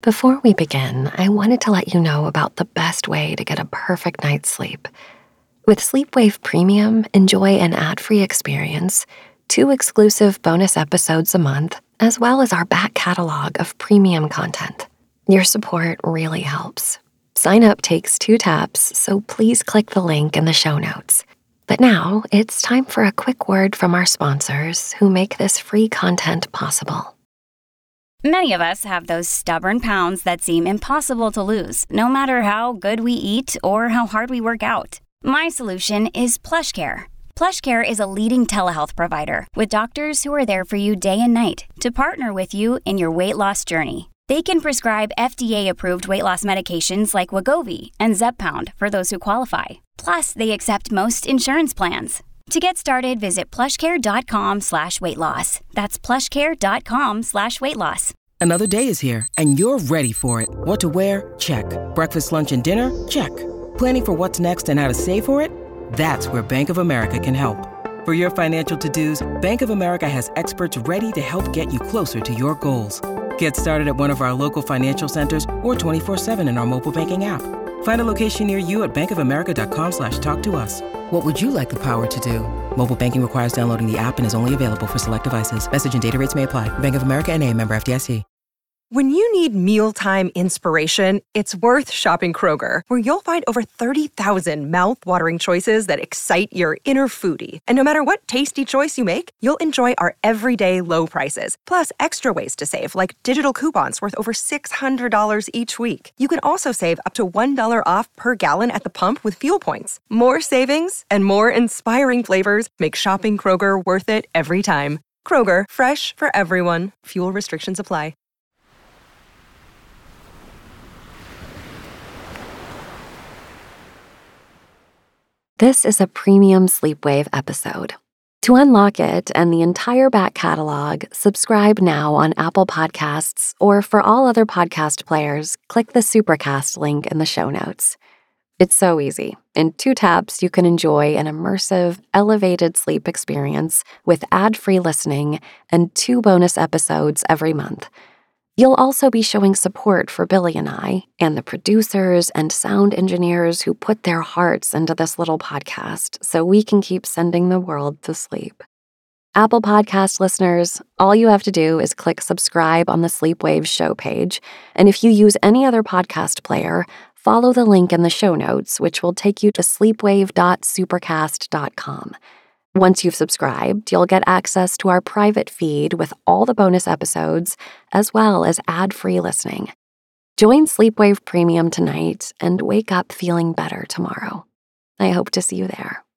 Before we begin, I wanted to let you know about the best way to get a perfect night's sleep. With Sleepwave Premium, enjoy an ad-free experience, 2 exclusive bonus episodes a month, as well as our back catalog of premium content. Your support really helps. Sign up takes 2 taps, so please click the link in the show notes. But now, it's time for a quick word from our sponsors who make this free content possible. Many of us have those stubborn pounds that seem impossible to lose, no matter how good we eat or how hard we work out. My solution is PlushCare. PlushCare is a leading telehealth provider with doctors who are there for you day and night to partner with you in your weight loss journey. They can prescribe FDA-approved weight loss medications like Wegovy and Zepbound for those who qualify. Plus, they accept most insurance plans. To get started, visit plushcare.com/weightloss. That's plushcare.com/weightloss. Another day is here, and you're ready for it. What to wear? Check. Breakfast, lunch, and dinner? Check. Planning for what's next and how to save for it? That's where Bank of America can help. For your financial to-dos, Bank of America has experts ready to help get you closer to your goals. Get started at one of our local financial centers or 24/7 in our mobile banking app. Find a location near you at bankofamerica.com/talktous. What would you like the power to do? Mobile banking requires downloading the app and is only available for select devices. Message and data rates may apply. Bank of America N.A., member FDIC. When you need mealtime inspiration, it's worth shopping Kroger, where you'll find over 30,000 mouth-watering choices that excite your inner foodie. And no matter what tasty choice you make, you'll enjoy our everyday low prices, plus extra ways to save, like digital coupons worth over $600 each week. You can also save up to $1 off per gallon at the pump with fuel points. More savings and more inspiring flavors make shopping Kroger worth it every time. Kroger, fresh for everyone. Fuel restrictions apply. This is a premium Sleepwave episode. To unlock it and the entire back catalog, subscribe now on Apple Podcasts, or for all other podcast players, click the Supercast link in the show notes. It's so easy. In 2 taps, you can enjoy an immersive, elevated sleep experience with ad-free listening and 2 bonus episodes every month. You'll also be showing support for Billy and I, and the producers and sound engineers who put their hearts into this little podcast so we can keep sending the world to sleep. Apple Podcast listeners, all you have to do is click subscribe on the Sleepwave show page, and if you use any other podcast player, follow the link in the show notes, which will take you to sleepwave.supercast.com. Once you've subscribed, you'll get access to our private feed with all the bonus episodes, as well as ad-free listening. Join Sleepwave Premium tonight and wake up feeling better tomorrow. I hope to see you there.